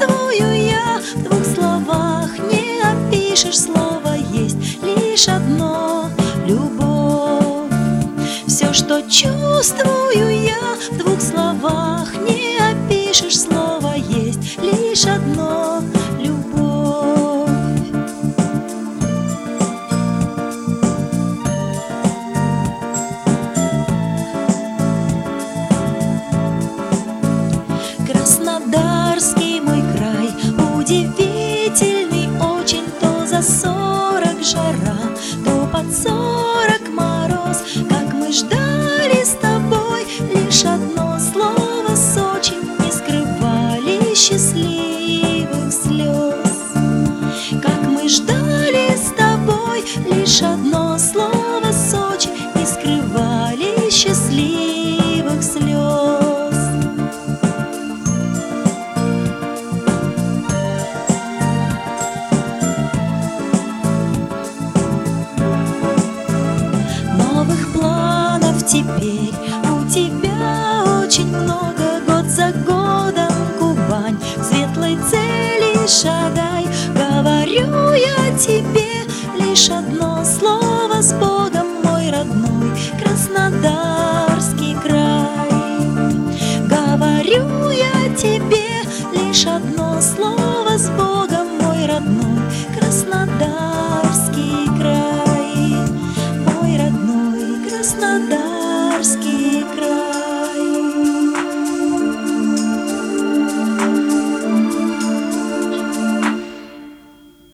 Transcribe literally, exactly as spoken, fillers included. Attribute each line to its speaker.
Speaker 1: чувствую я, в двух словах не опишешь. Слово есть лишь одно — любовь. Все, что чувствую я, в двух словах не опишешь. Слово есть лишь одно — любовь. Краснодарский мой край удивительный очень. То за сорок жара, то под сорок мороз. Как мы ждали с тобой лишь одно слово Сочи, не скрывали счастливых слез. Как мы ждали с тобой лишь одно слово Сочи, не скрывали счастливых слез. Новых планов теперь у тебя очень много. Год за годом Кубань, к светлой цели шагай. Говорю я тебе лишь одно слово: с Богом, мой родной Краснодарский край. Говорю я тебе лишь одно слово: с Богом, мой родной Краснодарский край. Мой родной Краснодарский край.